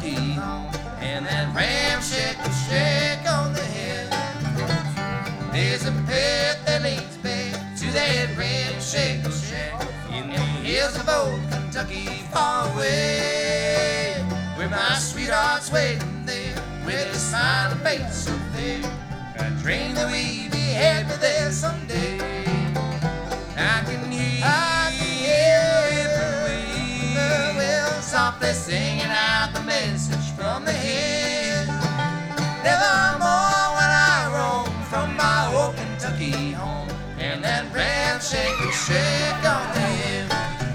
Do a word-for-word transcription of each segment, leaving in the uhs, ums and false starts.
Kentucky home, and that ramshackle shack on the hill. There's a path that leads back to that ramshackle shack in the hills of old Kentucky far away, where my sweetheart's waiting there with a smiling face so fair. I dream that we'd be happy there someday. I can hear, I can hear the whippoorwill softly singing out the message from the hill. Nevermore will I roam from my old Kentucky home, and that ramshackle shack on the hill.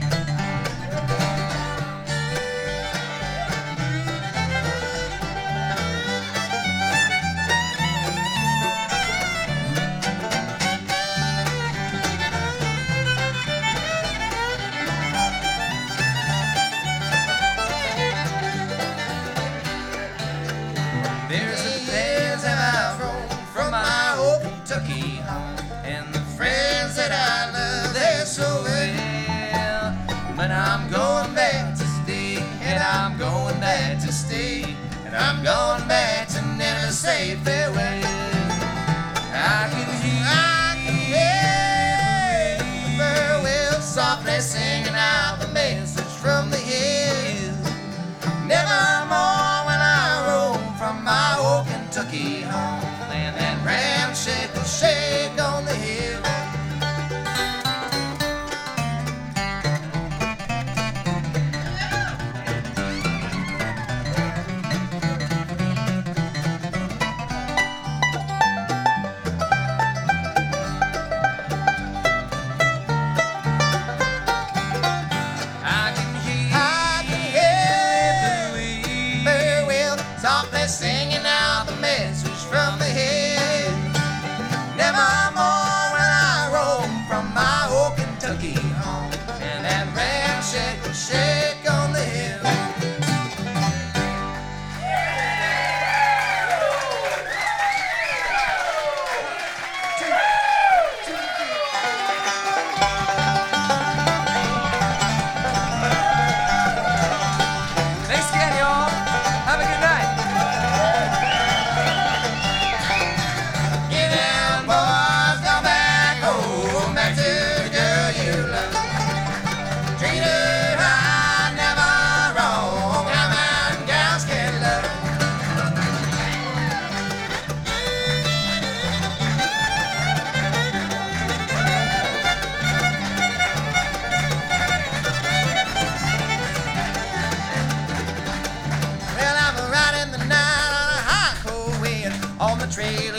There's the days that I roam from my old Kentucky home, and the friends that I love, they're so well. But I'm going back to stay, and I'm going back to stay, and I'm going back to never say farewell. I can hear, I can hear the whippoorwill softly singing out the message from the hills. Nevermore will I roam from my old Kentucky home, and that ramshackle shack on the hill. Softly singing out the message from the hill. Nevermore will I roam from my old Kentucky home, and that ramshackle shack on the hill. Thanks again, y'all. Have a good night. Well, I'm riding the night on a high cold wind on the trail